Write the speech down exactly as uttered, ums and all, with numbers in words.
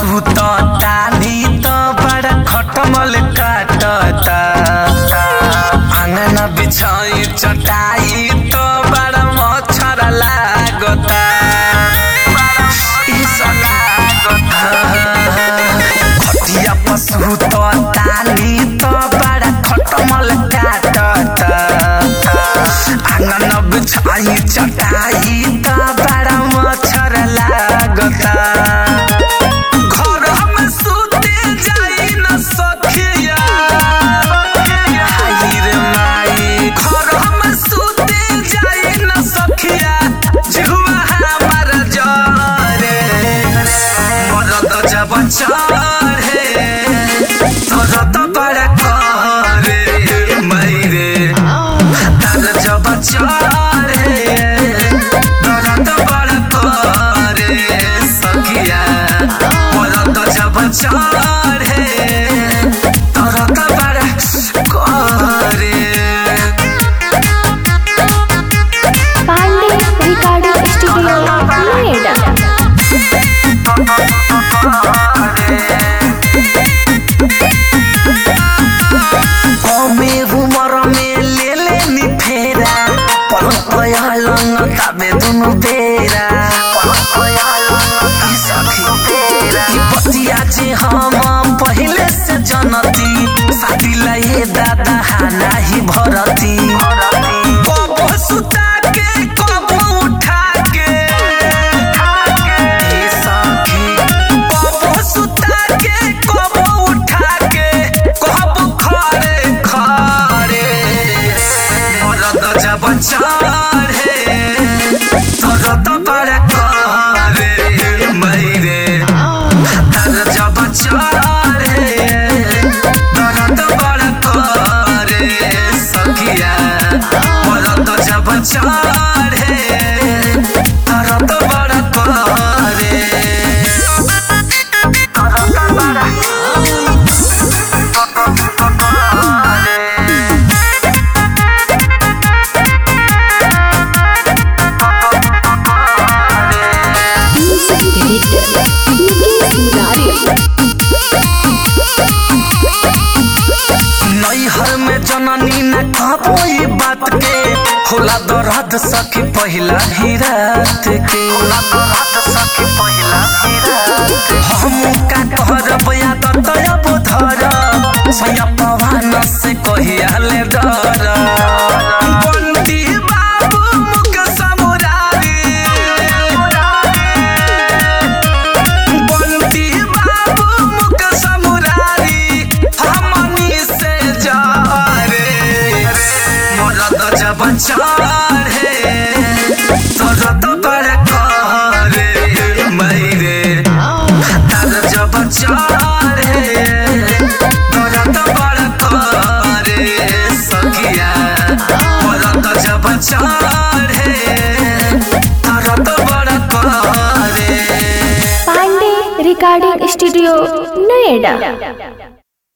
सुततानी त बड़ा खटमल काटता आंगन बिछाई चटाई त बड़ा मच्छर लागता खटिया पर सुततानी त बड़ा खटमल काटता आंगन बिछाई चटाई त बड़ा मच्छर लागता ताबे दुनु तेरा पतिया जे हम पहले से जनती शादी लाए दादा नाही भरती कबो सुता के कबो उठा के सखी कबो सुता के कबो उठा के कबो खड़े खड़े मरद जब चढ़े जननी न कहबोई बात के होला दर्द सखी पहिला ही रात के होला दर्द सखी पहिला ही रात हम का कहरब याद तब धर सया पवन से कहिया ले डर बंटी बाबू मुख समुरारी बंटी बाबू मुख समुरारी हमनी से जा जब चढ़े तोरत बड़ा करे मैरे तर जब चढ़े तोरत बड़ा करे सखिया तोरत जब चढ़े तोरत बड़ा करे पांडे रिकॉर्डिंग स्टूडियो नोएडा।